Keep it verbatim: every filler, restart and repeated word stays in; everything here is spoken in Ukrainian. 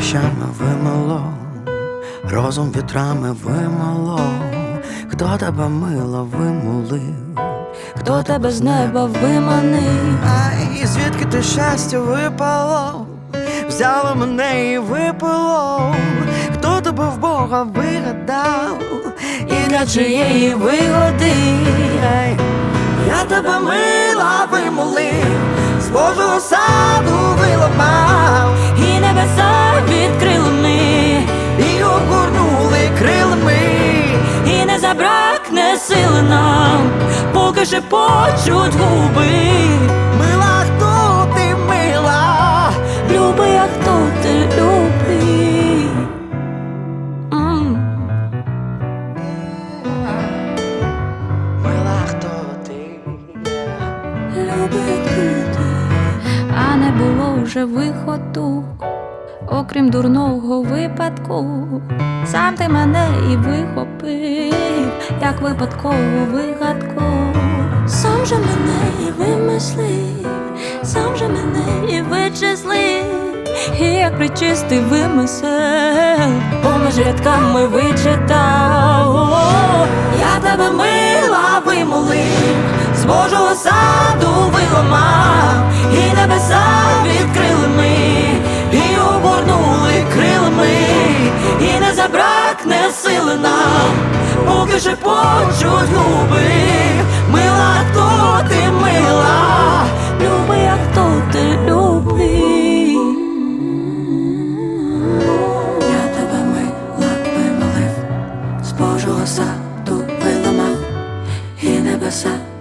дощами вимило, розум вітрами вимило. Хто тебе мило вимолив, Хто тебе з неба виманив? Ай, звідки те щастя випало, взяло мене і випило. Хто тебе в Бога вигадав, І для чиєї вигоди? Ай, я тебе мила вимолив, з Божого саду виламав, І небеса відкрили ми, і огорнули крилами. і не забракне сили нам, поки шепочуть губи. Мила, хто ти, мила? Люби, а хто ти любий? М. Мила, хто ти? Люби, а хто ти? А не було вже виходу, окрім дурного випадку. Сам ти мене і вихопив, як випадкову вигадку. Сам же мене і вимислив, сам же мене і вичислив, і як причистий вимисел, поміж рядками вичитав. О, я тебе мила вимолив, з Божого саду виламав, і небеса відкрили ми, і обгорнули крилами, і не забракне сили нам, поки шепочуть губи. Мила, хто ти, мила? Люби, а хто ти любий? Я тебе мила вимолив, з Божого саду виламав, і небеса